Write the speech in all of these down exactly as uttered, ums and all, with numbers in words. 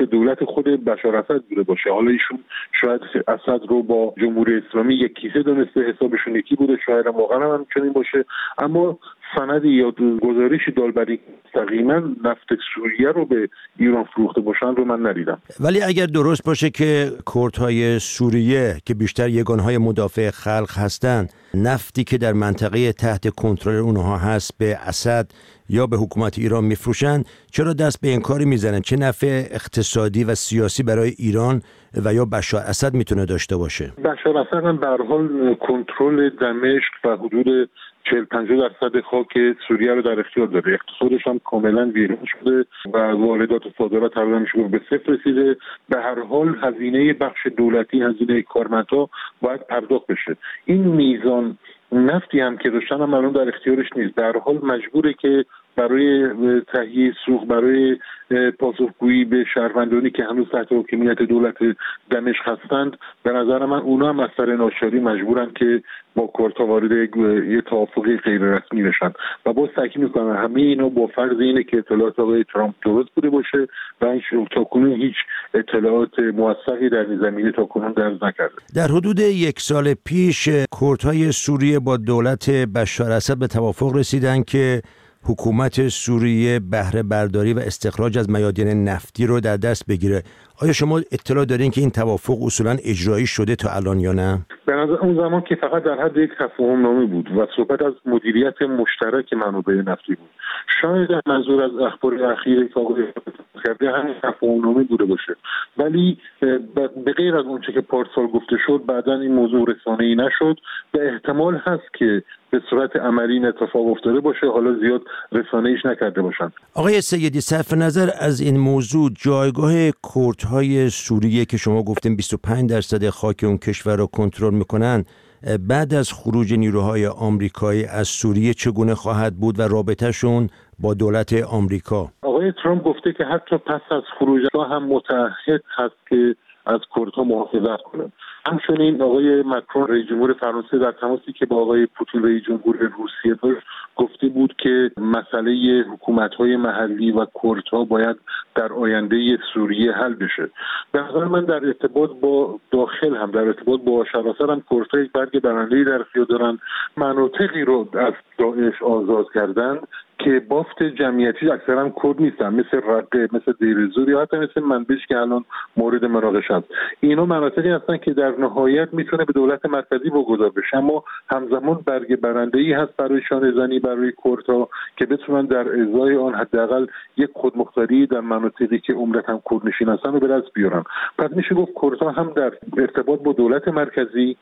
به دولت خود بشار اسد بوده باشه. حالا ایشون شاید اسد رو با جمهوری اسلامی یک کیسه دونسته، حسابشون یکی بوده، شاید واقعا هم چنین باشه، اما سند یا گزارشی دالبری مستقیما نفت سوریه رو به ایران فروخته باشن رو من ندیدم. ولی اگر درست باشه که کردهای سوریه که بیشتر یگانهای مدافع خلق هستند، نفتی که در منطقه تحت کنترل اونها هست به اسد یا به حکومت ایران میفروشن، چرا دست به این کاری میزنن؟ چه نفع اقتصادی و سیاسی برای ایران و یا بشار اسد میتونه داشته باشه؟ بشار اسد هم به هر حال کنترل دمشق و حدود چهل پنجاه درصد خاک سوریه رو در اختیار داره. اقتصادش هم کاملا ویران شده و واردات و صادرات تقریبا میشه به صفر رسیده. به هر حال هزینه بخش دولتی، هزینه کارمندها باید پرداخت بشه. این میزان نفتی هم که داشتن هم الان در اختیارش نیست. در حال مجبوره که برای تهیه سوخت، برای پاسخگویی به شهروندانی که هنوز تحت حکومت دولت دمشق هستند، به نظر من اونا هم از سر ناچاری مجبورن که با کردها وارد یه توافقی غیر رسمی بشن و باز تاکید میکنم همه اینا با فرض اینه که اطلاعات آقای ترامپ درست بوده باشه و این تاکنون هیچ اطلاعات موثقی در این زمینه تاکنون درز نکرده. در حدود یک سال پیش کردهای سوریه با دولت بشار اسد به توافق رسیدن که حکومت سوریه بهره برداری و استخراج از میادین نفتی رو در دست بگیره. آیا شما اطلاع دارین که این توافق اصولا اجرایی شده تا الان یا نه؟ به نظر اون زمان که فقط در حد یک تفاهم نامه بود و صحبت از مدیریت مشترک منابع نفتی بود. شاید منظور از اخبار اخیر که آقای کرده همین تفاهم نامه بوده باشه، ولی به غیر از اونچه که پارسال گفته شد بعداً این موضوع رسانه‌ای نشد و احتمال هست که به صورت عملی این اتفاق افتاده باشه، حالا زیاد رسانه‌ایش نکرده باشن. آقای سیدی، صرف نظر از این موضوع، جایگاه کردهای سوریه که شما گفتین بیست و پنج درصد خاک اون کشور رو کنترل میکنن، بعد از خروج نیروهای آمریکایی از سوریه چگونه خواهد بود و رابطهشون با دولت آمریکا؟ آقای ترامپ گفته که حتی پس از خروج هم متعهد هست که از کردها محافظت کنه. همچنین آقای مکرون رئیس جمهور فرانسه در تماسی که با آقای پوتین رئیس جمهور روسیه داشت گفته بود که مسئله حکومت‌های محلی و کردها باید در آینده سوریه حل بشه. به نظر من در ارتباط با داخل هم، در ارتباط با بشار اسد هم کردها یک برگ برنده‌ای در اختیار دارن. مناطقی رو از داعش آزاد کردن که بافت جمعیتی اکثرا کرد نیستن، مثل رقه، مثل دیرزور یا حتی مثل منبج که الان مورد مناقشه است. اینا مناطقی هستن که در نهایت میتونه به دولت مرکزی واگذار بشه، اما همزمان برگ برنده‌ای هست برای شانه‌زنی برای کردها که بتونن در ازای آن حداقل یک خودمختاری در مناطقی که عمدتاً کردنشین هستن رو به دست بیارن. پس میشه گفت کردها هم در ارتباط با دولت مرکزی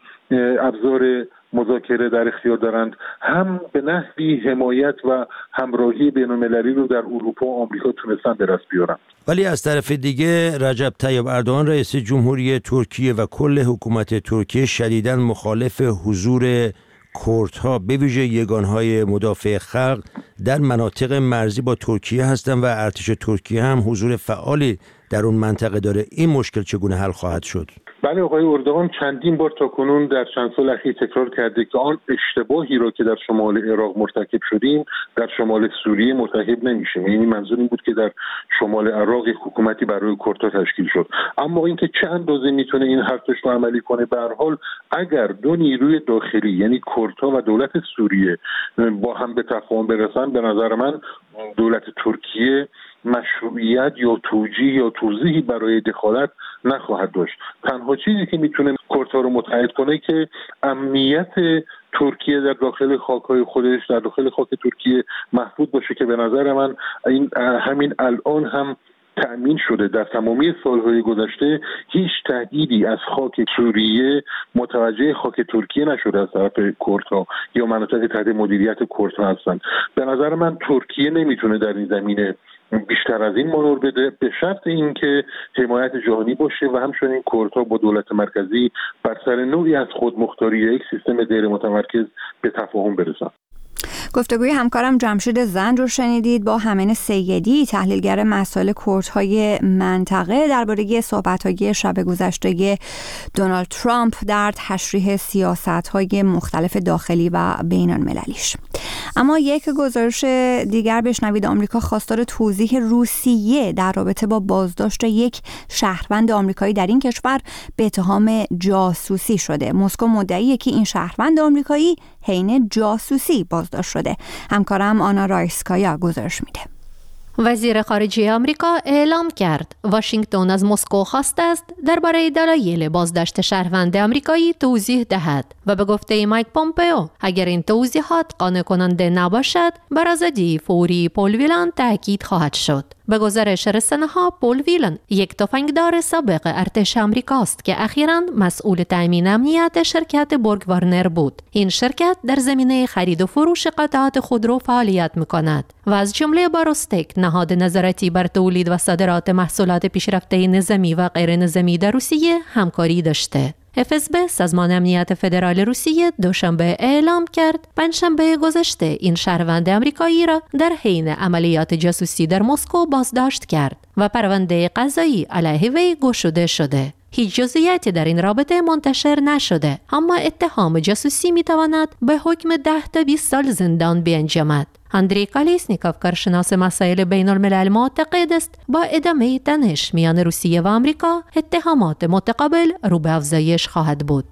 ابزار مذاکره در اختیار دارند، هم به نحوی حمایت و همراهی بین‌المللی رو در اروپا و آمریکا تونستن به دست بیارن. ولی از طرف دیگه رجب طیب اردوغان رئیس جمهوری ترکیه و کل حکومت ترکیه شدیداً مخالف حضور کردها به ویژه یگانهای مدافع خلق در مناطق مرزی با ترکیه هستند و ارتش ترکیه هم حضور فعالی در اون منطقه داره. این مشکل چگونه حل خواهد شد؟ بله، آقای اردوغان چندین بار تاکنون در چند سال اخیر تکرار کرده که آن اشتباهی را که در شمال عراق مرتکب شدیم در شمال سوریه مرتکب نمیشیم. یعنی منظور این بود که در شمال عراق حکومتی برای کردها تشکیل شد، اما اینکه چه اندازه میتونه این حرفش رو عملی کنه، به هر حال اگر دو نیروی داخلی یعنی کردها و دولت سوریه با هم به تفاهم برسن، به نظر من دولت ترکیه مشروعیت یا توجیه یا توضیحی برای دخالت نخواهد داشت. تنها چیزی که میتونه کردها رو متحد کنه که امنیت ترکیه در داخل خاک‌های خودش، در داخل خاک ترکیه محفوظ باشه که به نظر من این همین الان هم تأمین شده. در تمامی سالهای گذشته هیچ تهدیدی از خاک سوریه متوجه خاک ترکیه نشده از طرف کردها یا مناطق تحت مدیریت کردها هستند. به نظر من ترکیه نمیتونه در این زمینه بیشتر از این مانور بده، به شرط اینکه حمایت جهانی باشه و همچنین کردها با دولت مرکزی بر سر نوعی از خودمختاری یا یک سیستم غیر متمرکز به تفاهم برسن. گفتگوی همکارم جمشید زند رو شنیدید با همین سیدی، تحلیلگر مسائل کردهای منطقه، درباره صحبت‌های شب گذشته دونالد ترامپ در تشریح سیاست‌های مختلف داخلی و بین‌المللیش. اما یک گزارش دیگر بشنوید. آمریکا خواستار توضیح روسیه در رابطه با بازداشت یک شهروند آمریکایی در این کشور به اتهام جاسوسی شده. مسکو مدعیه که این شهروند آمریکایی حین جاسوسی بازداشت شده. همکارم آنا رایسکایا گزارش میده. وزیر خارجه آمریکا اعلام کرد واشنگتن از مسکو خواسته است درباره دلایل بازداشت شهروند آمریکایی توضیح دهد و به گفته مایک پومپئو اگر این توضیحات قانع کننده نباشد بر آزادی فوری پول ویلان تاکید خواهد شد. به گزارش رسانه‌ها پول ویلان یک تفنگدار سابق ارتش آمریکاست که اخیراً مسئول تامین امنیت شرکت بورگ وارنر بود. این شرکت در زمینه خرید و فروش قطعات خودرو فعالیت می‌کند و از جمله با روستک نهاد نظارتی بر تولید و صادرات محصولات پیشرفته نظامی و غیر نظامی در روسیه همکاری داشته. اف اس بی سازمان امنیت فدرال روسیه دوشنبه اعلام کرد پنجشنبه گذشته این شهروند آمریکایی را در حین عملیات جاسوسی در مسکو بازداشت کرد و پرونده قضایی علیه وی گشوده شده. هیچ جزئیاتی در این رابطه منتشر نشده، اما اتهام جاسوسی میتواند به حکم ده تا بیست سال زندان بیانجامد. اندری کالیسنیکوف کارشناس مسائل بین الملل معتقد است با ادامه تنش میان روسیه و آمریکا اتهامات متقابل رو به افزایش خواهد بود.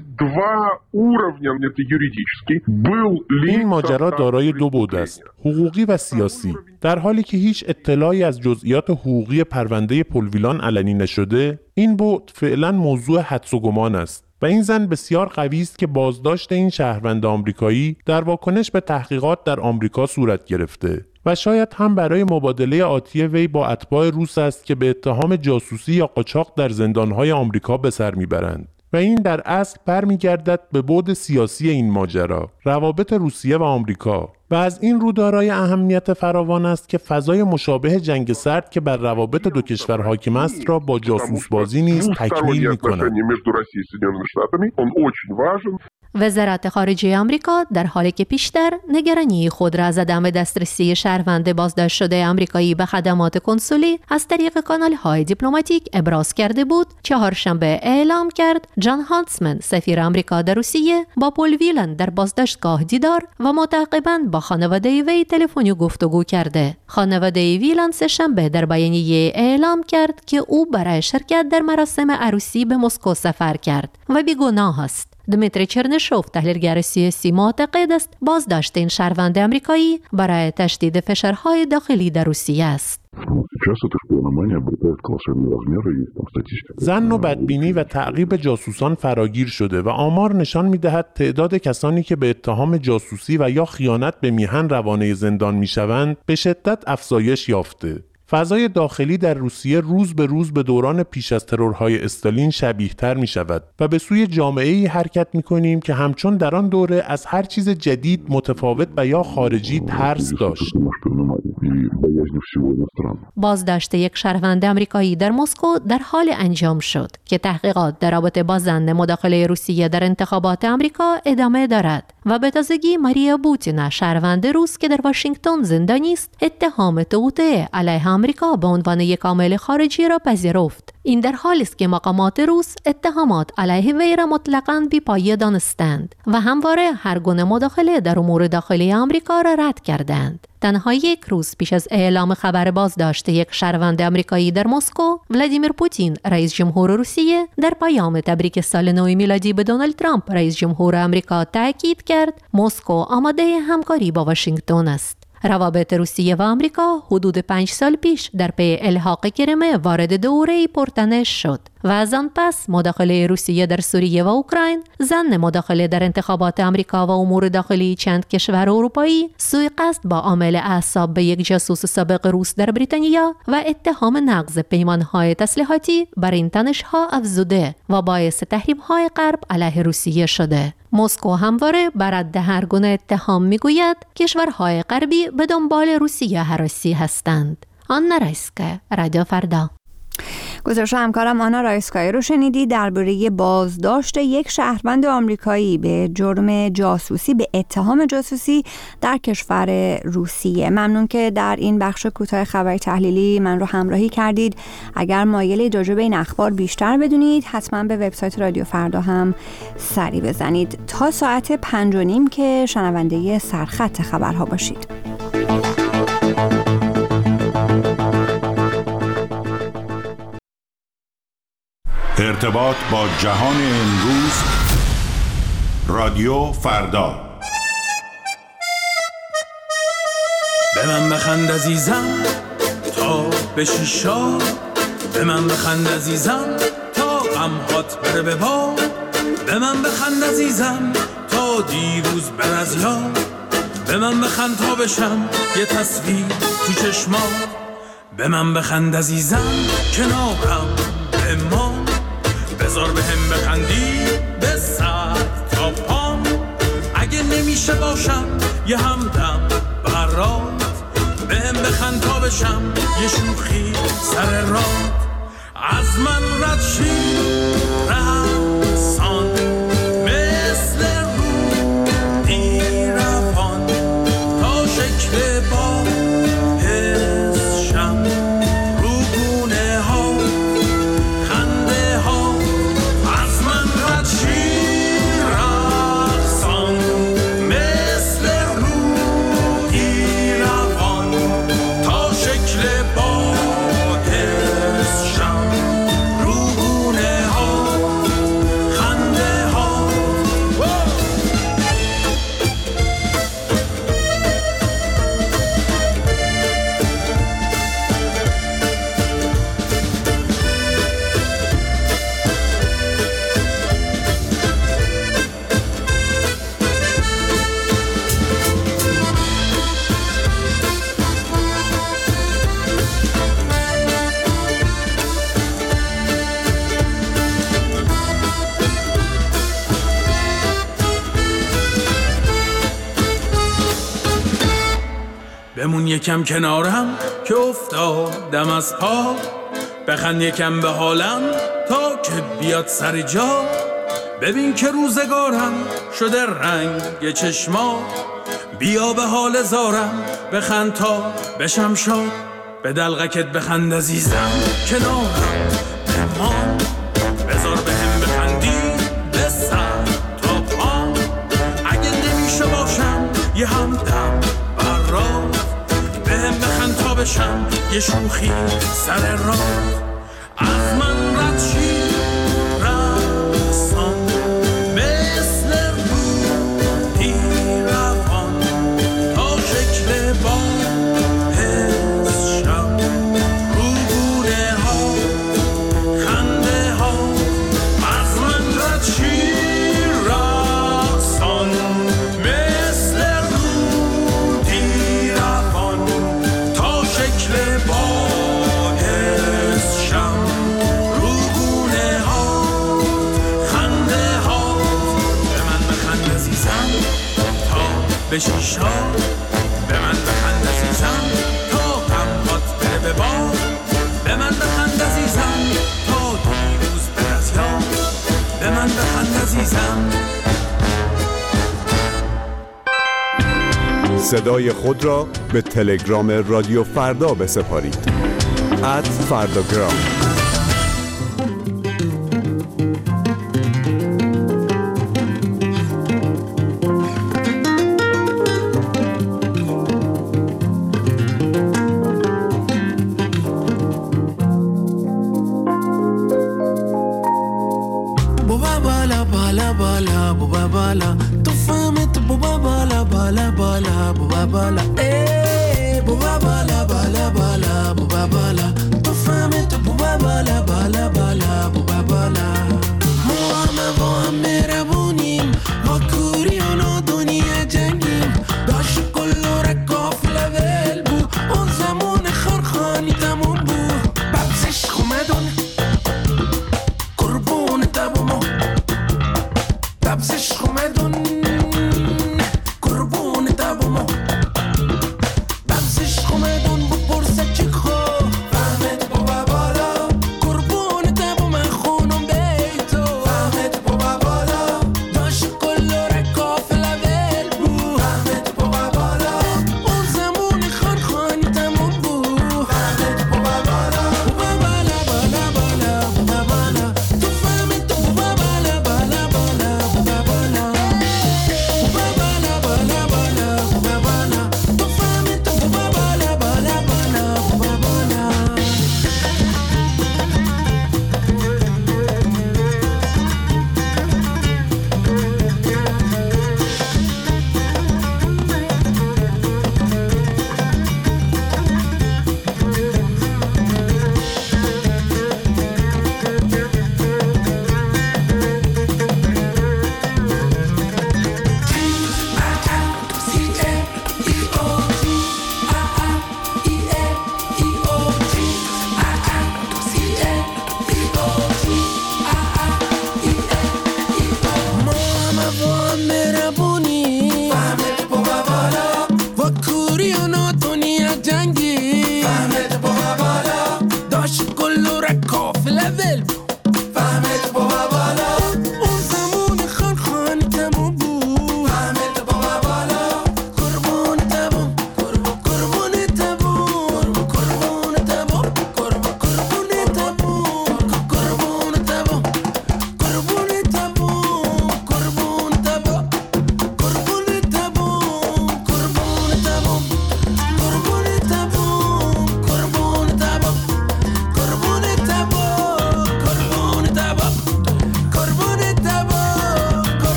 این ماجرا دارای دو بعد است، حقوقی و سیاسی. در حالی که هیچ اطلاعی از جزئیات حقوقی پرونده پول ویلان علنی نشده، این بعد فعلا موضوع حدس و گمان است. و این زن بسیار قوی است که بازداشت این شهروند آمریکایی در واکنش به تحقیقات در آمریکا صورت گرفته و شاید هم برای مبادله آتی وی با اتباع روس است که به اتهام جاسوسی یا قاچاق در زندانهای آمریکا به سر میبرند. و این در اصل برمیگردد به بعد سیاسی این ماجرا، روابط روسیه و آمریکا، و از این رو دارای اهمیت فراوان است که فضای مشابه جنگ سرد که بر روابط دو کشور حاکم است را با جاسوس بازی نیز تکمیل می‌کند. وزارت خارجه آمریکا در حالی که پیشتر نگرانی خود را از عدم دسترسی شهروند بازداشت شده آمریکایی به خدمات کنسولی از طریق کانال‌های دیپلماتیک ابراز کرده بود، چهارشنبه اعلام کرد جان هانتسمن سفیر آمریکا در روسیه با پول ویلان در بازداشتگاه دیدار و متعاقباً با خانواده وی تلفنی گفتگو کرده. خانواده ویلان سه‌شنبه در بیانیه اعلام کرد که او برای شرکت در مراسم عروسی به مسکو سفر کرد و بیگناه است. دمیتری چرنشوف تحلیلگر سیاسی معتقد است بازداشت این شهروند آمریکایی برای تشدید فشارهای داخلی در روسیه است. ظن و بدبینی و تعقیب جاسوسان فراگیر شده و آمار نشان می‌دهد تعداد کسانی که به اتهام جاسوسی و یا خیانت به میهن روانه زندان می‌شوند به شدت افزایش یافته. فضای داخلی در روسیه روز به روز به دوران پیش از ترورهای استالین شبیه‌تر می شود و به سوی جامعه‌ای حرکت می کنیم که همچون در آن دوره از هر چیز جدید، متفاوت و یا خارجی ترس داشت. بازداشت یک شهروند آمریکایی در مسکو در حال انجام شد که تحقیقات در رابطه با ضمن مداخله روسیه در انتخابات آمریکا ادامه دارد و به تازگی ماریا بوتینا شهروند روس که در واشنگتن زندانی است اتهام توطئه علیه آمریکا به عنوان یک عامل خارجی را پذیرفت. این در حالی است که مقامات روس اتهامات علیه وی را مطلقاً بی‌پایه دانستند و همواره هر گونه مداخله در امور داخلی آمریکا را رد کردند. تنها یک روز پیش از اعلام خبر بازداشت یک شهروند آمریکایی در مسکو، ولادیمیر پوتین رئیس جمهور روسیه در پیام تبریک سال نو میلادی به دونالد ترامپ رئیس جمهور آمریکا تاکید کرد مسکو آماده همکاری با واشنگتن است. روابط روسیه و آمریکا حدود پنج سال پیش در پی الحاق کریم وارد دوره‌ای پرتنش شد و از آن پس مداخله روسیه در سوریه و اوکراین، ضمن مداخله در انتخابات آمریکا و امور داخلی چند کشور اروپایی، سوءقصد با عامل اعصاب به یک جاسوس سابق روس در بریتانیا و اتهام نقض پیمانهای تسلیحاتی بر این تنش‌ها افزوده و باعث تحریم‌های غرب علیه روسیه شده. مسکو همواره بر رد هر گونه اتهام میگوید کشورهای غربی به دنبال روسیه هراسی هستند. آنا رایسکایا، رادیو فردا. گزارش همکارم آنا رایسکایی رو شنیدید درباره بازداشت یک شهروند آمریکایی به جرم جاسوسی، به اتهام جاسوسی در کشور روسیه. ممنون که در این بخش کوتاه خبری تحلیلی من رو همراهی کردید. اگر مایلید راجع به این اخبار بیشتر بدونید حتما به وبسایت رادیو فردا هم سری بزنید. تا ساعت پنج و نیم که شنونده سرخط خبرها باشید. ارتباط با جهان امروز، رادیو فردا. به من بخند عزیزم تا بشی شاد، به من بخند عزیزم تا غمهات بره به باد، به من بخند عزیزم تا دیروز بر از یاد، به من بخند تا بشم یه تصویر تو چشمات، به من بخند عزیزم کنارم بمان، بذار به هم بخندی به سر تا پام، اگه نمیشه باشم یه همدم برات، به هم بخند تا بشم یه شوخی سر رات، از من رد شی رقصان مثل رودی روان، تا شکل با حس شم رو گونه ها خنده ها، از من رد شی رقصان مثل رودی روان، تا شکل با حس شم رو گونه ها خنده ها. بمون یکم کنارم که افتادم از پا، بخند یکم به حالم تا که بیاد سر جا، ببین که روزگارم شده رنگ چشما، بیا به حال زارم بخند تا بشم شاد، به دلغکت بخند عزیزم کنارم بمان، بذار به هم بخندی به سر تا پام، اگه نمیشه باشم یه همدم برات، به هم بخند تا بشم یه شوخی سر راه، از من رد شی رقصان مثل رودی روان، تا شکل با حس شم رو گونه ها خنده ها، از من رد شی رقصان مثل رودی روان، تا شکل با حس شم رو گونه ها خنده ها، به من بخند عزیزم تا بشی شاد، به من بخند عزیزم تا غمهات بره به باد، به من بخند عزیزم تا دیروز بر از یاد، به من بخند عزیزم. صدای خود را به تلگرام رادیو فردا بسپارید. ات فرداگرام. Boba bala bala bala, boba bala. Tu fame tu boba bala bala bala, boba bala. Eh, boba bala bala bala, boba bala. Tu fame tu boba bala bala bala, boba bala. ما همه با هم مهربونیم، ما کوری و نادونی جنگیم، داشت کل و رکافل ول بو، اون زمان خرخانی تموم بو، ببزش خومدون قربون تبومو، ببزش خومدون قربون تبومو، ببزش خومدون بپرسه چی خو، فهمت بابا بالا قربون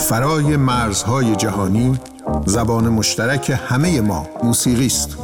فرای مرزهای جهانی، زبان مشترک همه ما موسیقی است.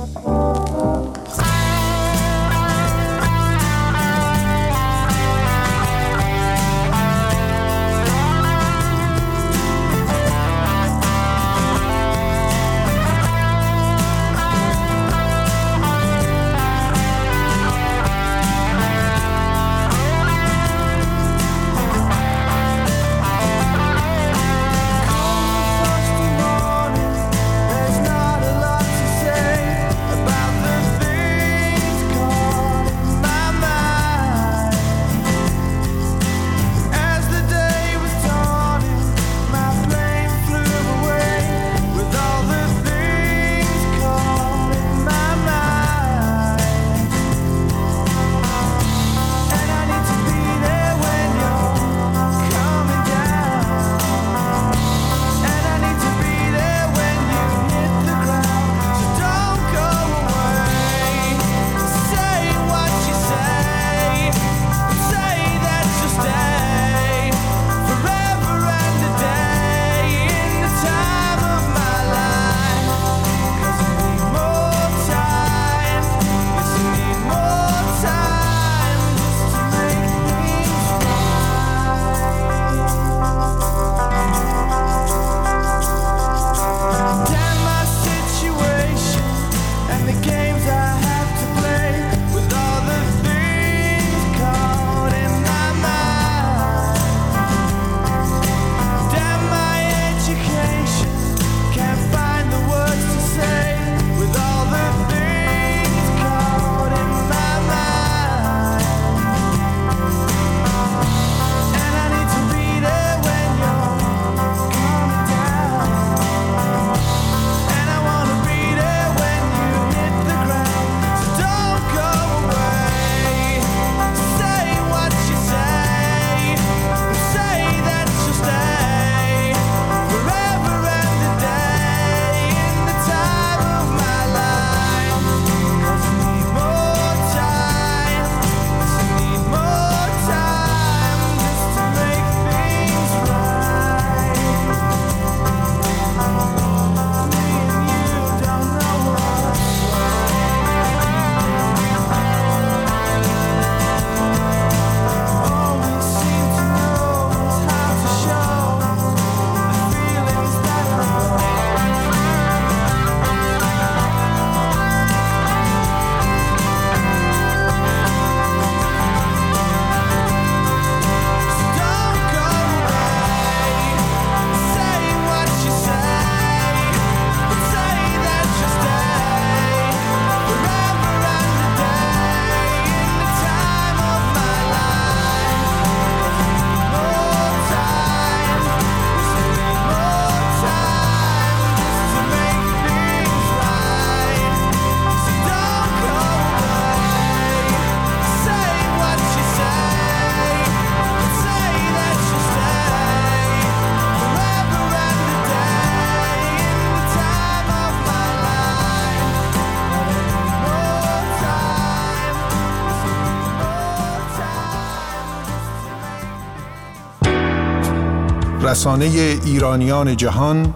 رسانه ایرانیان جهان،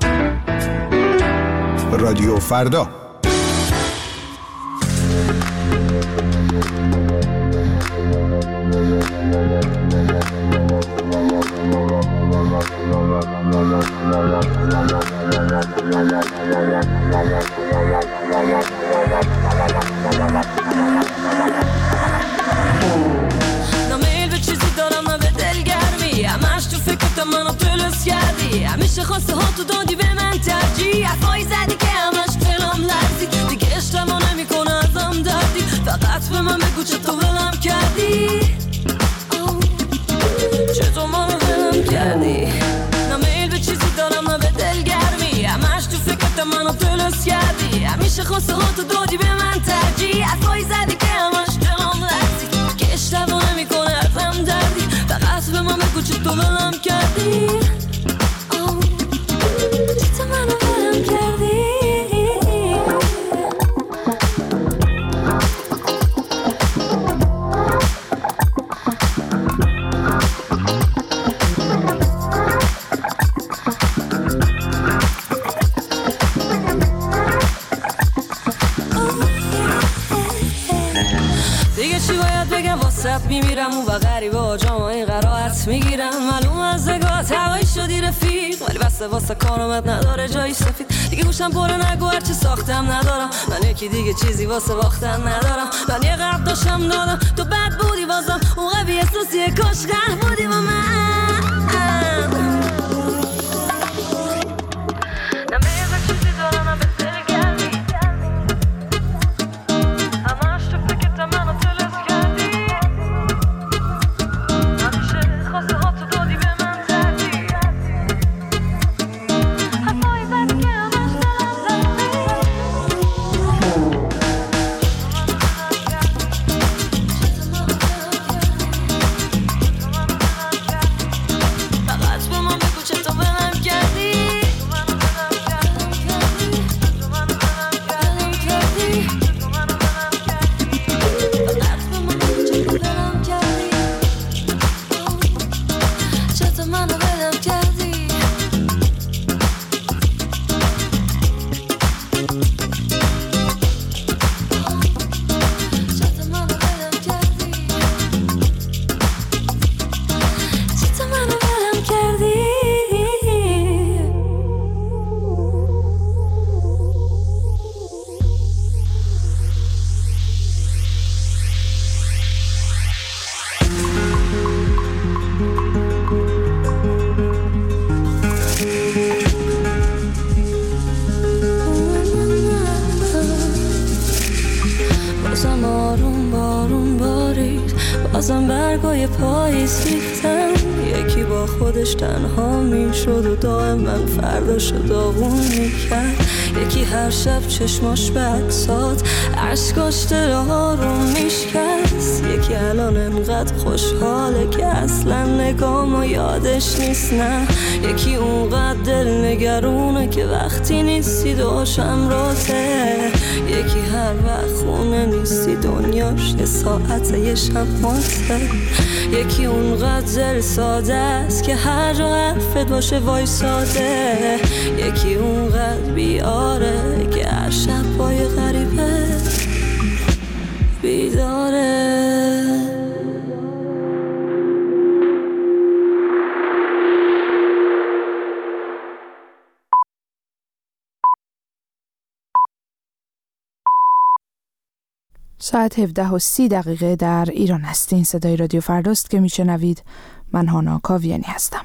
رادیو فردا. همیشه خواسته ها تو دادی به من ترجیح، حرفایی زدی که همش دلم لرزید، دیگه اشتباه نمیکنه ازم دردی، فقط به من بگو چطور ولم کردی، چطور منو ولم کردی. نه میل به چیزی دارم نه به دلگرمی، همش تو فکرت منو دلس کردی، همیشه خواسته ها تو دادی به من ترجیح، حرفایی زدی که همش دلم لرزید، دیگه اشتباه نمیکنه ازم دردی، فقط به من بگو چطور ولم کردی. بگم واسط میمیرم اون و غریبه ها جامعه قرائت میگیرم معلوم از نگاهت هوایی شدی رفیق ولی بسته واسه کارامت نداره جایی سفید دیگه گوشم پره نگو هرچی ساختم ندارم من یکی دیگه چیزی واسه باختن ندارم من یه قرد داشتم دادم تو بد بودی بازم اون قوی احساسیه کاش قهر بودی با من بازم برگای پاییز ریختن یکی با خودش تنها میشد و دائم من فرداشو داغون میکرد یکی هر شب چشماش به عکسات عشقاش دلها رو میشکست یکی الان انقدر خوشحاله که اصلا نگامو یادش نیست نه یکی اونقدر دل نگرونه که وقتی نیستی دوشم راته یکی هر وقت خونه نیستی دنیاش یه ساعته یه شماته یکی اونقدر دل ساده است که هر جا حرفت باشه وایساده یکی اونقدر بیاره که هر شب پای غریبه بیداره ساعت هفده و سی دقیقه در ایران هستین. صدای رادیو فرداست که میشنوید. من هانا کاویانی هستم.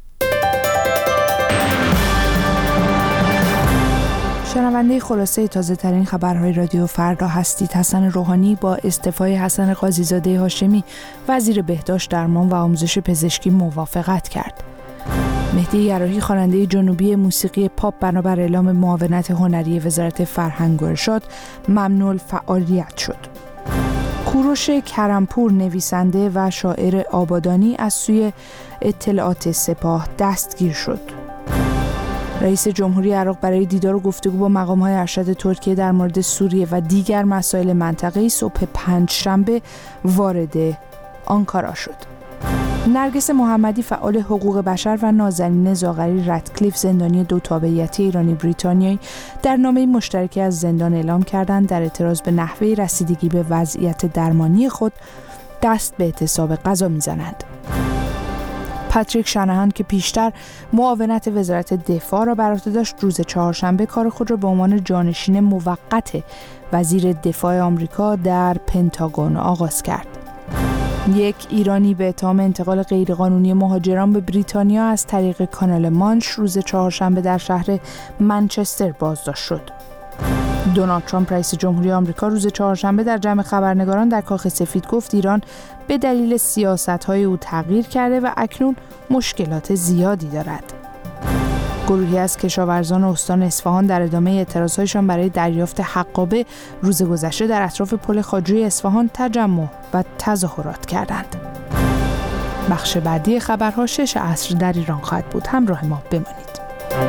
شنونده خلاصه تازه ترین خبرهای رادیو فردا هستید. حسن روحانی با استعفای حسن قاضیزاده هاشمی وزیر بهداشت، درمان و آموزش پزشکی موافقت کرد. مهدی یراحی خواننده جنوبی موسیقی پاپ بنابر اعلام معاونت هنری وزارت فرهنگ و ارشاد ممنوع الفعالیت شد. کوروش کرمپور نویسنده و شاعر آبادانی از سوی اطلاعات سپاه دستگیر شد. رئیس جمهوری عراق برای دیدار و گفتگو با مقام‌های ارشد ترکیه در مورد سوریه و دیگر مسائل منطقه‌ای صبح پنجشنبه وارد آنکارا شد. نرگس محمدی فعال حقوق بشر و نازنین زاغری رتکلیف زندانی دو تابعیتی ایرانی بریتانیایی در نامه مشترکی از زندان اعلام کردند در اعتراض به نحوه رسیدگی به وضعیت درمانی خود دست به اعتصاب غذا می‌زنند. پاتریک شانهان که پیشتر معاونت وزارت دفاع را بر عهده داشت روز چهارشنبه کار خود را به عنوان جانشین موقت وزیر دفاع آمریکا در پنتاگون آغاز کرد. یک ایرانی به اتهام انتقال غیرقانونی مهاجران به بریتانیا از طریق کانال مانش روز چهارشنبه در شهر منچستر بازداشت شد. دونالد ترامپ رئیس جمهوری آمریکا روز چهارشنبه در جمع خبرنگاران در کاخ سفید گفت ایران به دلیل سیاست‌های او تغییر کرده و اکنون مشکلات زیادی دارد. گروهی از کشاورزان استان اصفهان در ادامه اعتراضهایشان برای دریافت حقابه روز گذشته در اطراف پل خواجوی اصفهان تجمع و تظاهرات کردند. بخش بعدی خبرها شش عصر در ایران خواهد بود. همراه ما بمانید.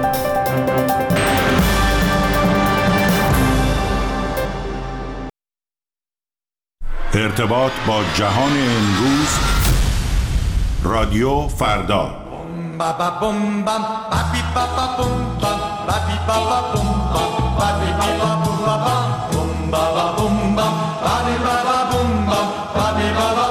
ارتباط با جهان امروز رادیو فردا. Ba ba bum bum ba bi ba ba bum bum ba bi ba ba bum bum ba bi ba ba bum ba bum ba ba bum bum ba bi ba ba bum bum ba bi ba ba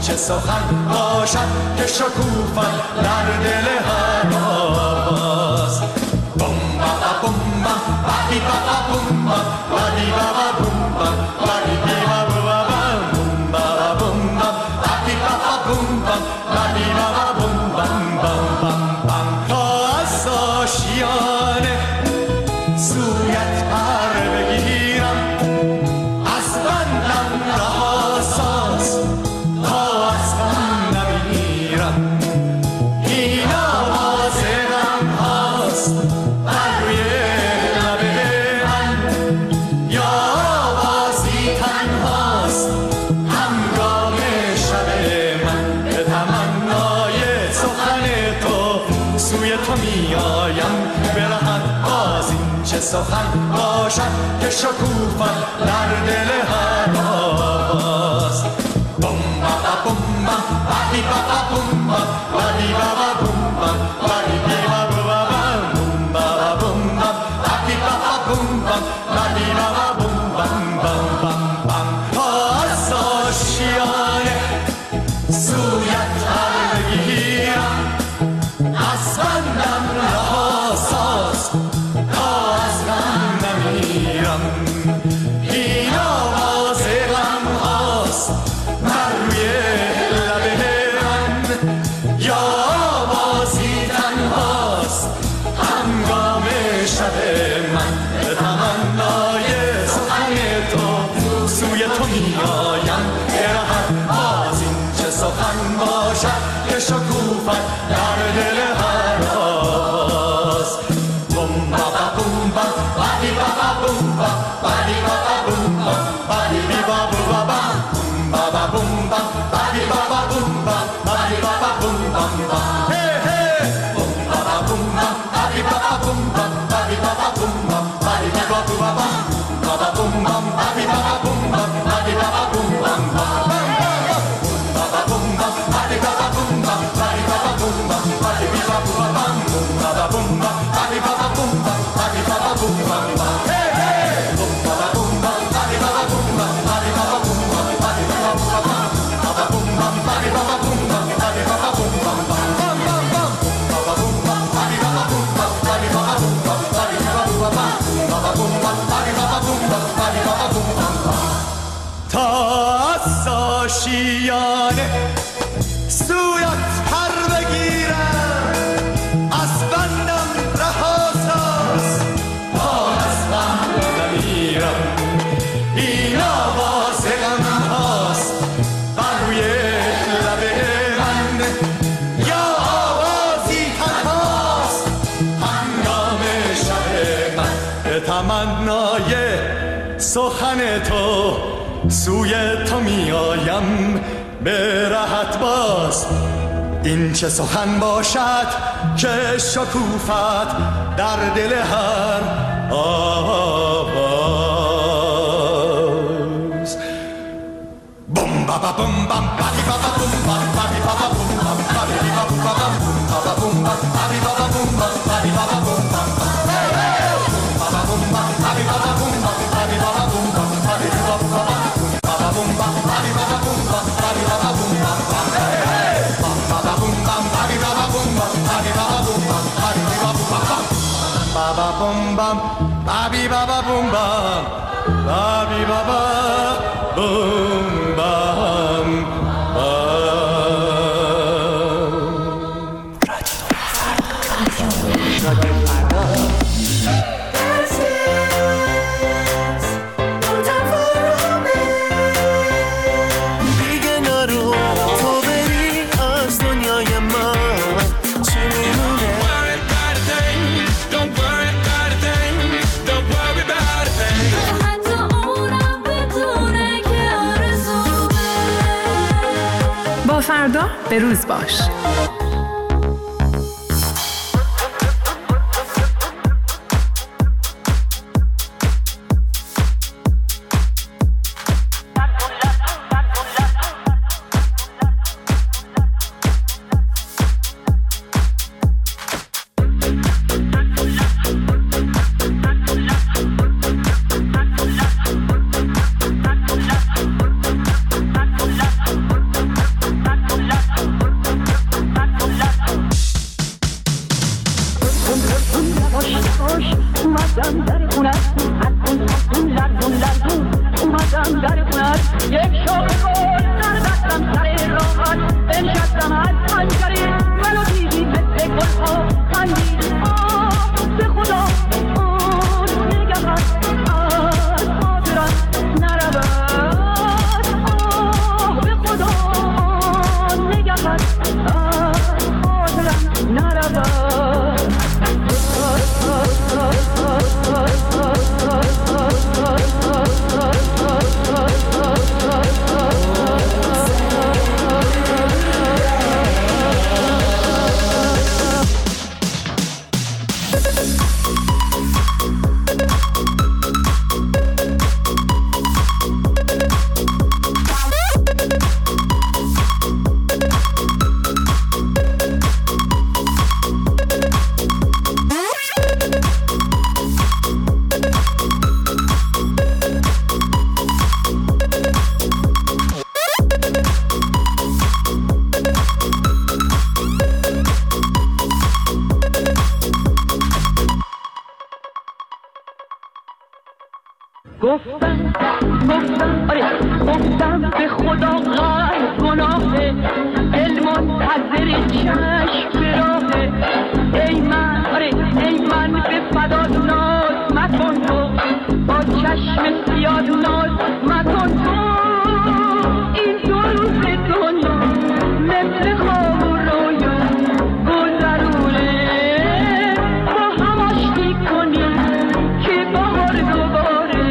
چه سخن باشد که شکوفد در دل هر آواز. بوم بابا بوم بام بابی بابا بوم بام بابی بابا بوم بام بابی بابا بوم بابا بوم بام بابی بابا بوم بام بابی بابا بوم بام بام بام بام. تا از آشیانه سویت پر بگیرم، از بندم رها ساز تا از غم نمیرم. این آواز غم هاست بر روی لب من، یا آوازی تنهاست همگام شب من. به تمنای سخن تو سوی تو میایم، برهد باز این چه سخن باشد که شکوفد در دل هر آواز. بوم بابا بوم بام بابی بابا بوم بام بابی بابا بوم بام بابی بابا بوم بابا بوم بام بابی بابا بوم بام بابی بابا بوم بام بام بام بام. تا از آشیانه سویت پر بگیرم، از بندم رها ساز تا از غم نمیرم. این آواز غم هاست بر روی لب من، یا آوازی تنهاست همگام شب من. به تمنای سخن تو سوی تو میایم، برهد باز این چه سخن باشد که شکوفد در دل هر آواز. بوم بابا بوم بام بابی بابا بوم بام بابی بابا بوم بام بابی بابا بوم بابا بوم بام بابی بابا بوم بام بابی بابا بوم بام بام. هی هی بوم بابا بوم بام بابی بابا بوم بام بابی بابا بوم بام بابی بابا بابا بوم بام بابی بابا بوم بام بابی بابا بوم بام بام. بابا بوم بام بابی بابا بوم بام بابی بابا بوم بام بابی بابا بام بابا بوم بام بابی بابا بوم بام بابی بابا بوم بام بام. هی هی بوم بابا بوم بام بابی بابا بوم بام بابی بابا بوم بام بابی بابا بوم بام بابا بوم بام بابی بابا بوم بام بابی بابا بوم بام بام بام بام. بابا بوم بام بابی بابا بوم بام بابی بابا بوم بام بابی بابا بوم بام بابا بوم بام بابی بابا بوم بام بابی بابا بوم بام بام. تا از آشیانه سویت پر بگیرم، از بندم رها ساز تا از غم نمیرم. این آواز غم هاست بر روی لب من، یا آوازی تنهاست هنگام شب من. به تمنای سخن تو سوی تو میایم، به راحت باز این چه سخن باشد که شکوفت در دل هر آواز. بوم بابا بوم بام بابی بابا بوم بام بابی بابا بوم بام بابی بابا بوم بابا بوم بام بابی بابا بوم بام بابی بابا بوم بام بابا بوم بام بابی بابا بوم بام بابی بابا بوم بام بابی بابا بابا بوم بام بابی بابا بوم بام بابی بابا بوم بام بابا بوم بام بابی بابا بوم بام بابی بابا بوم بام بابی بابا بوم بام بابا بوم بام بابی بابا بوم بام بابی بابا بوم بام. فردا به روز باش. اومدم در خونت حتون حتون لرزون لرزون اومدم در خونت یک شاق گل در دستم سر راحت بنشستم از پنجره منو دیدی مثل گلها خندید آه به خدا آن نگهت از خاطرت نرود آه به خدا آن نگهت از خاطرت نرود گفتم گفتم آره گفتم به خدا غر گناهه دل منتظر چشم راهه ای من آره ای من به فدا ناز مکن تو با چشم سیاه ناز مکن تو این دو روز دنیا مثل خواب و رویا گذرونه با هم آشتی کنی که بهار دوباره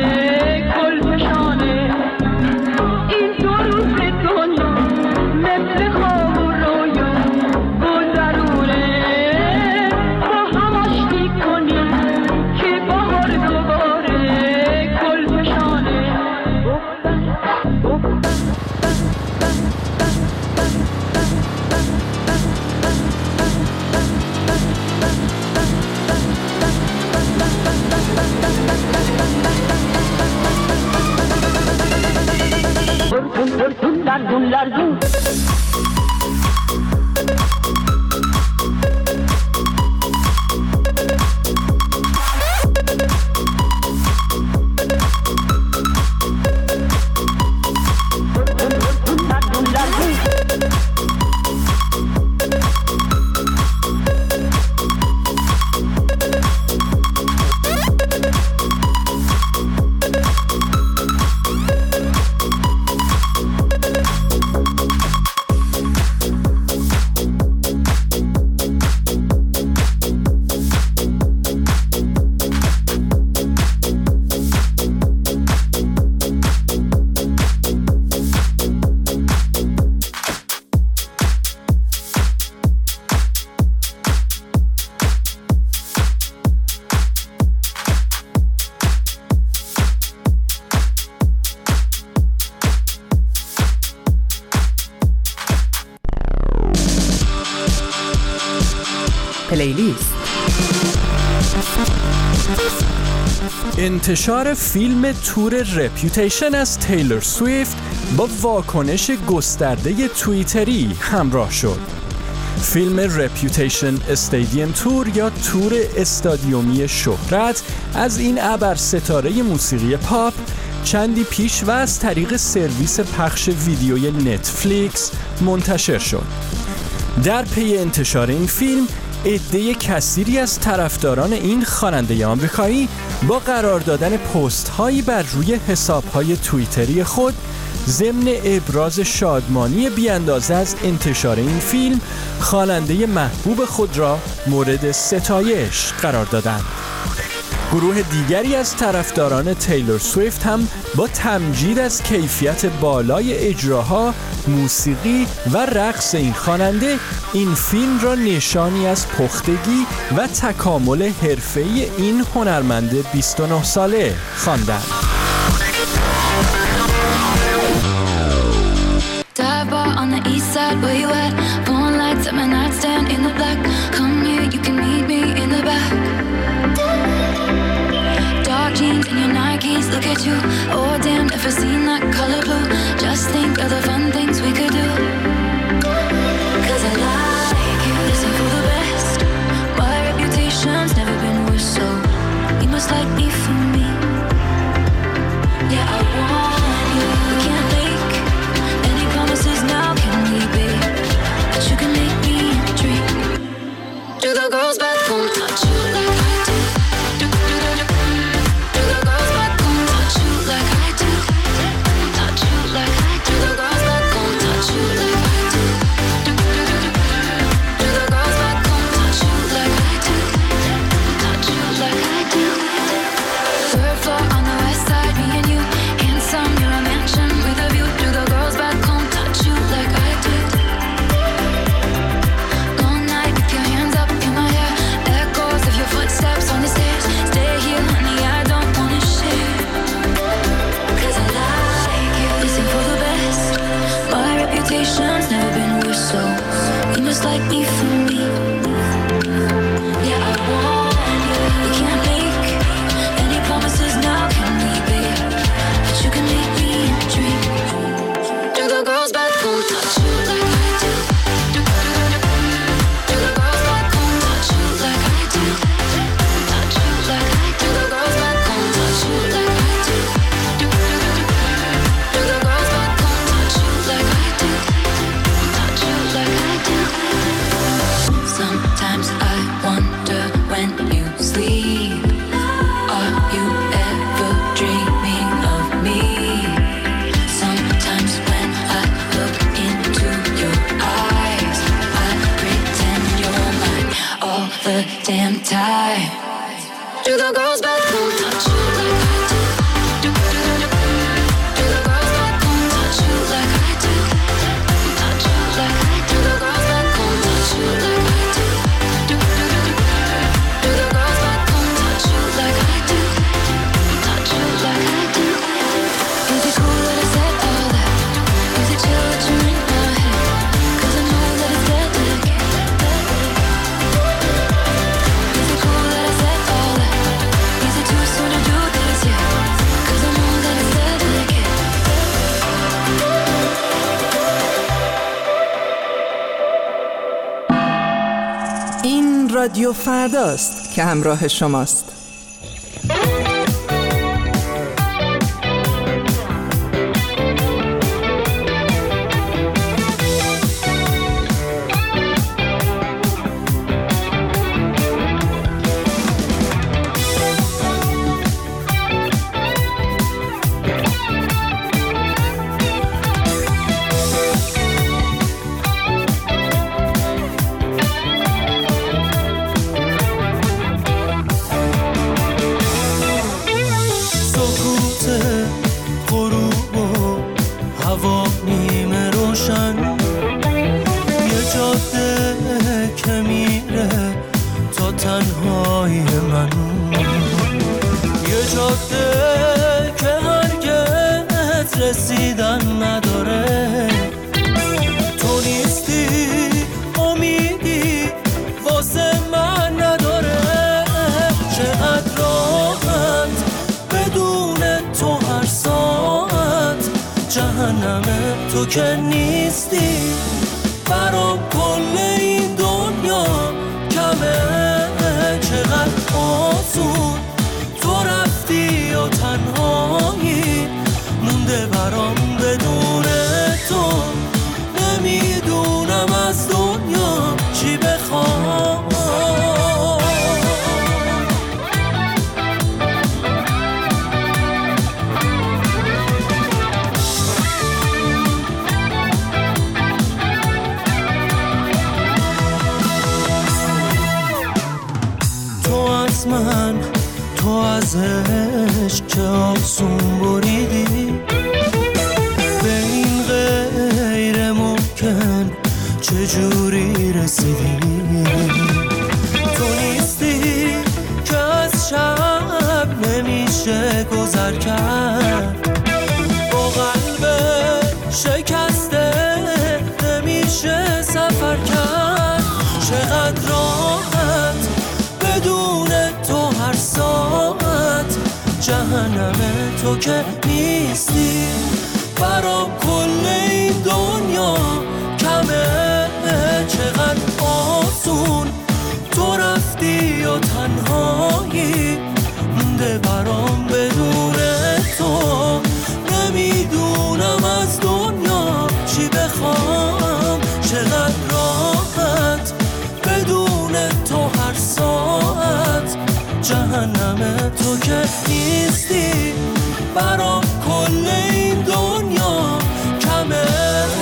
لرزون لرزون پلیلیست. انتشار فیلم تور رپیوتیشن از تیلور سویفت با واکنش گسترده توییتری همراه شد. فیلم رپیوتیشن استادیوم تور یا تور استادیومی شهرت از این ابر ستاره موسیقی پاپ چندی پیش و از طریق سرویس پخش ویدیوی نتفلیکس منتشر شد. در پی انتشار این فیلم عده کثیری از طرفداران این خواننده آمریکایی با قرار دادن پست هایی بر روی حساب های توییتری خود ضمن ابراز شادمانی بی‌اندازه از انتشار این فیلم خواننده محبوب خود را مورد ستایش قرار دادند. گروه دیگری از طرفداران تیلور سویفت هم با تمجید از کیفیت بالای اجراها، موسیقی و رقص این خواننده این فیلم را نشانی از پختگی و تکامل حرفه‌ای این هنرمند بیست و نه ساله خواندند. Jeans and your Nikes, look at you. Oh damn, never seen that color blue. Just think of the fun things we could do. Cause I like you, listen for the best. My reputation's never been worse, so we must just like me for me. Yeah, I want you. We can't make any promises now, can we be? But you can make me dream. Do the girls back home touch you like I do? Do, do, do, do. Do the girls back home touch you like I do? Touch you like I do. Do the girls back home touch you like I do? Do, do, do, do. Do the girls back home touch you like I do? Touch you like I do. Third floor on the west side, me and you. Handsome, you're a mansion with a view. Do the girls back home touch you like I do? All night with your hands up in my hair. Echoes of your footsteps on the stairs. Stay here, honey, I don't wanna share. Cause I like you. You sing for the best. My reputation's never been worse, so you must like me for me. Yeah, I want you. We can't make any promises now, can we be? But you can make me dream. Do the girls back home touch you like I do? Do, do, do, do. Do the girls back home touch you like I do? Touch you like I do. Do the girls back home touch you like I do? Do, do, do, do. Do the girls back home touch you like I do? Touch you like I do. Sometimes I wonder when you sleep, are you ever dreaming of me? Sometimes when I look into your eyes, I pretend you're mine all the damn time. Do the girls back home touch you like I do? Do, do, do, do. Do the girls back home touch you like I do? Touch you like I do. Do the girls back home touch you like I do? Do, do, do, do. Do the girls back home touch you like I do? Touch you like I do. Is it cool that I said all that? Is it chill that you're in my head? Cause I know that it's delicate. Is it cool that I said all that? Is it too soon to do this yet? Cause I know that it's delicate. این رادیو فرداست که همراه شماست. رسیدن نداره. تو نیستی امیدی واسه من نداره. چقدر راحت بدون تو هر ساعت جهنمه. تو که نیستی برام کل این دنیا کمه. چقدر آسون تو رفتی و تنهایی مونده برام بدون تو. نمیدونم از دنیا چی بخوام. تو از من، تو از عشق چه آسون بریدی. به این غیر ممکن چجوری رسیدی. تو نیستی که از شب نمیشه گذر کرد. با قلب شکسته نمیشه سفر کرد. چقدر راحت بدون تو هر ساعت جهنمه. تو که نیستی برام کل این دنیا کمه. چقدر آسون تو رفتی و تنهایی مونده برام بدون تو. نمیدونم از دنیا چی بخوام، چقدر راحت بدون تو هر ساعت. جهنم تو که نیستی برام کل این دنیا کمه.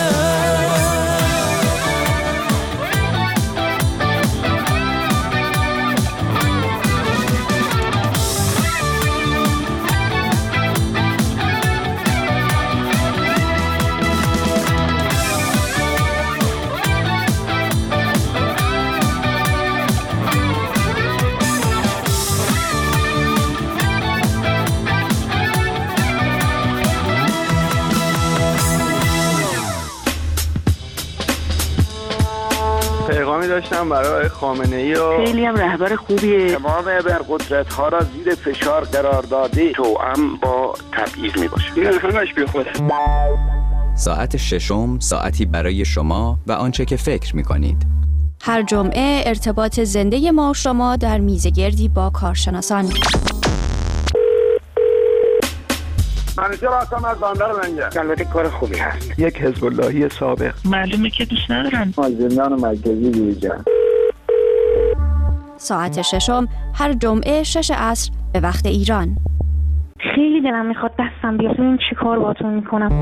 پیغامی داشتم برای خامنه‌ای و خیلی هم رهبر خوبیه. تمام ابرقدرت‌ها را زیر فشار قرار داده، توأم با تبعیض میباشه. این همش بی خوده. ساعت ششم، ساعتی برای شما و آنچه که فکر میکنید. هر جمعه ارتباط زنده ما و شما در میزگردی با کارشناسان. منیجر هستم از بندر منجر. البته کار خوبی هست. یک حزب اللهی سابق. معلومه که دوست ندارم. از زندان مرکزی بیرون. ساعت ششم هر جمعه شش عصر به وقت ایران. خیلی دلم میخواد دستم بیاد. این چی کار باتون میکنم؟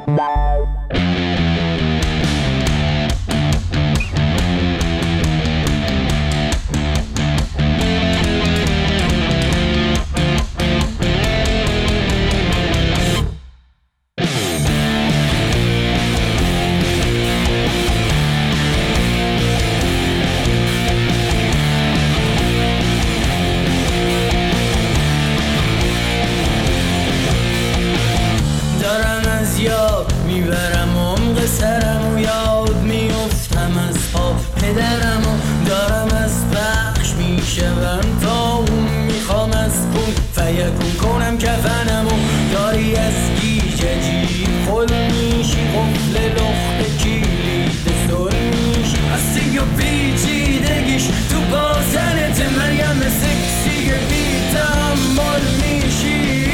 میبرم عمق سرم و یاد میفتم از پا پدرم و دارم از بخش میشوم تا اون میخوام از کن فیکون کنم کفنم و داری از گیجه جیب خل میشی قفل لخت کلید سل میشی هستی و پیچیدگیش تو بازنت مریم سکسی بی تحمل میشی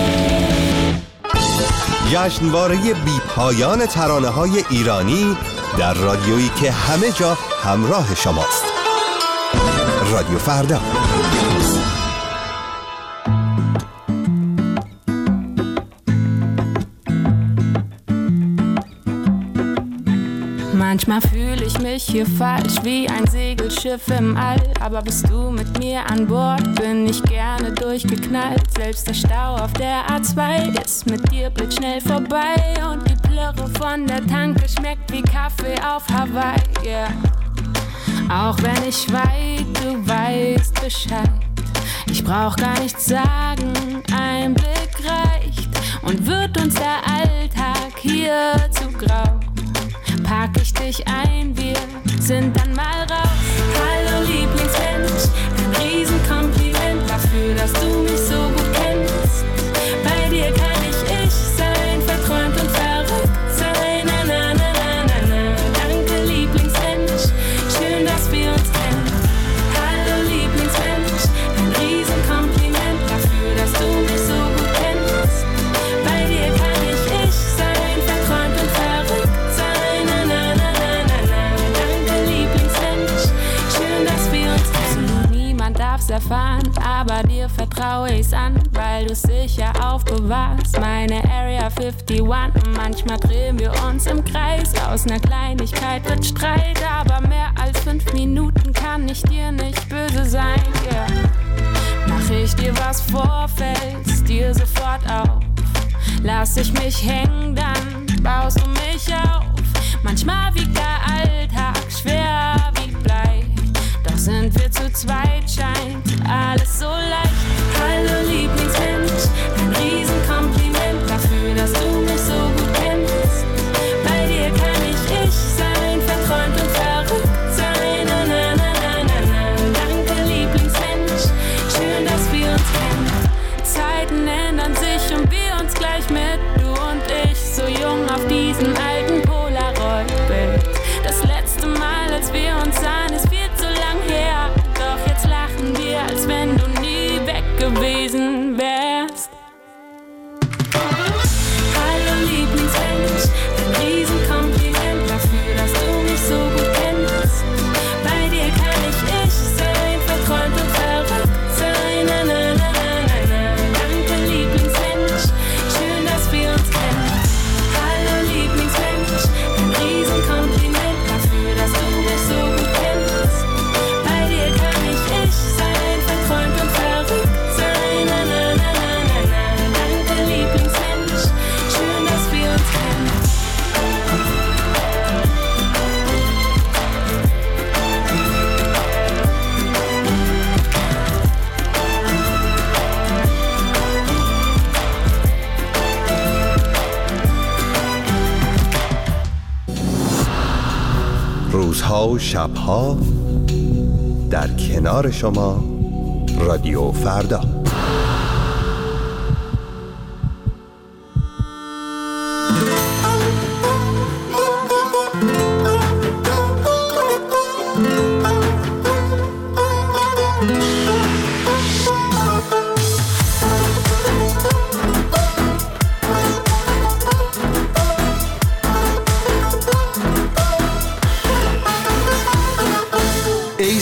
جشنواره بی پایان ترانه‌های ایرانی در رادیویی که همه جا همراه شماست. رادیو فردا. Manchmal fühle ich mich hier falsch wie ein Segelschiff im All. Aber bist du mit mir an Bord, bin ich gerne durchgeknallt. Selbst der Stau auf der A zwei ist mit dir blitzschnell vorbei. Und die Plörre von der Tanke schmeckt wie Kaffee auf Hawaii, yeah. Auch wenn ich schweig, du weißt Bescheid. Ich brauch gar nichts sagen, ein Blick reicht. Und wird uns der Alltag hier zu grau, pack ich dich ein, wir sind dann mal raus. Hallo Lieblingsmensch, ein Riesenkompliment dafür, dass du mich so gut kennst. Bei dir kann ich ich sein, verträumt und verrückt sein. Na, na, na, na, na, na. Danke Lieblingsmensch, schön, dass wir uns kennen. Hallo Lieblingsmensch, ein Riesenkompliment dafür, dass du mich so gut kennst. Bei dir kann ich ich sein, verträumt und verrückt sein. Na, na, na, na, na, na. Danke Lieblingsmensch, schön, dass wir uns kennen. Niemand darf's erfahren, aber dir vertraue ich's an, weil du's sicher aufbewahrst. Meine Area einundfünfzig, manchmal drehen wir uns im Kreis. Aus ner Kleinigkeit wird Streit, aber mehr als fünf Minuten kann ich dir nicht böse sein, yeah. Mach ich dir was vor, fällst dir sofort auf. Lass ich mich hängen, dann baust du mich auf. Manchmal wiegt der Alltag schwer wie Blei, doch sind wir zu zweit, scheint alles so leicht. Hallo Lieblingsmensch, ein Riesenkompliment dafür, dass du mich so gut kennst. Bei dir kann ich ich sein, verträumt und verrückt sein. Na, na, na, na, na, na. Danke Lieblingsmensch, schön, dass wir uns kennen. Zeiten ändern sich und wir uns gleich mit, du und ich, so jung auf diesem alten Polaroid-Bild. Das letzte Mal, als wir uns sahen, ist viel zu lang her. Doch jetzt lachen wir, als wenn du nie weg gewesen wärst. Hallo Lieblingsmensch, ein Riesenkompliment dafür, dass du mich so gut kennst. Bei dir kann ich ich sein, verträumt und verrückt sein. Na, na, na, na, na, na. Danke Lieblingsmensch, schön, dass wir uns kennen. Hallo Lieblingsmensch, ein Riesenkompliment dafür, dass du mich so gut kennst. Bei dir kann ich ich sein, verträumt und verrückt sein. Na, na, na, na, na, na. Danke Lieblingsmensch, schön, dass wir uns kennen. روزها و شبها در کنار شما رادیو فردا. ای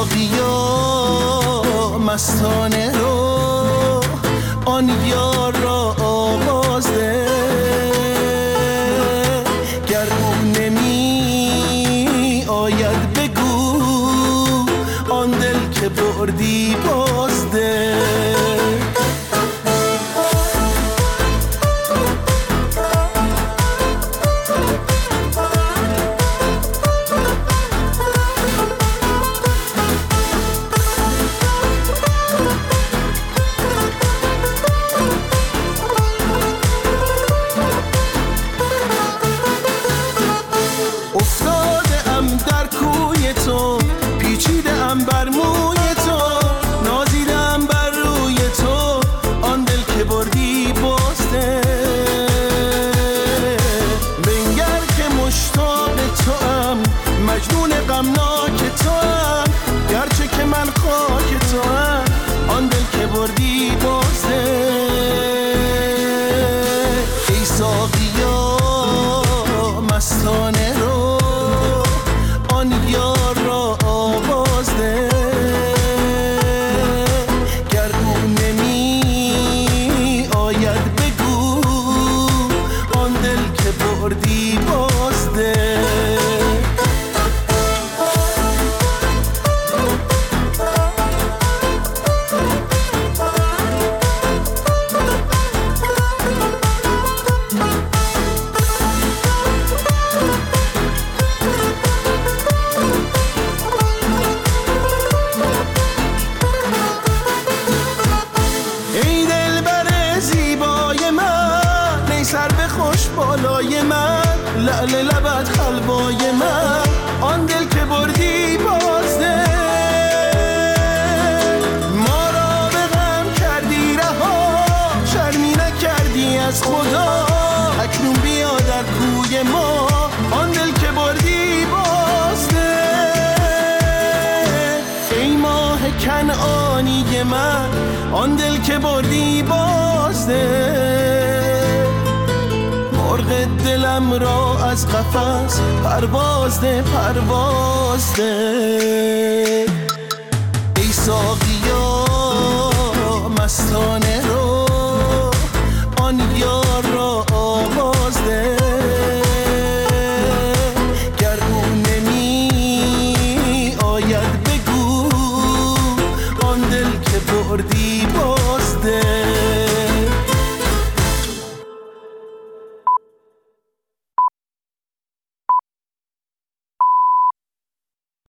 ساقیا مستانه رو آن یار را آواز ده، گر او نمی آید بگو آن دل که بردی باز ده. مستانه رو برای من آن دل که بردی بازده مرغ دلم را از قفس پرواز ده پرواز ده ای ساقیا مستانه